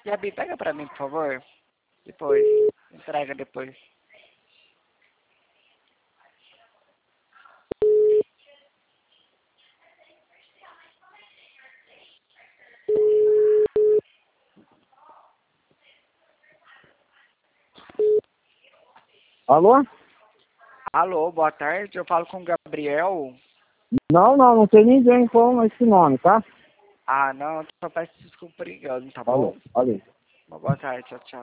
Gabi, pega pra mim, por favor. Depois. Entrega depois. Alô? Alô, boa tarde. Eu falo com o Gabriel. Não tem ninguém com esse nome, tá? Ah, não. Só peço desculpa por engano, tá Alô, bom? alô. Uma boa tarde. Tchau, tchau.